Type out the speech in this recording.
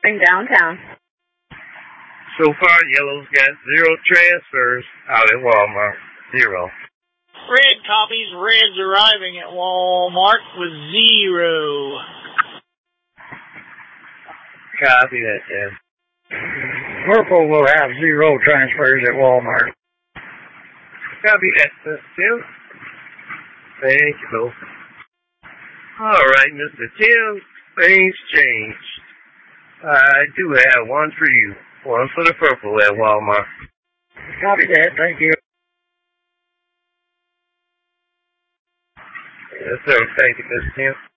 Shopping downtown. So far, yellow's got 0 transfers out at Walmart. 0. Red copies red's arriving at Walmart with 0. Copy that, then. Purple will have 0 transfers at Walmart. Copy that, Tim. Thank you. All right, Mr. Tim, things changed. I do have one for you. One for the purple at Walmart. Copy that, thank you. Yes, sir. Thank you, Mr. Tim.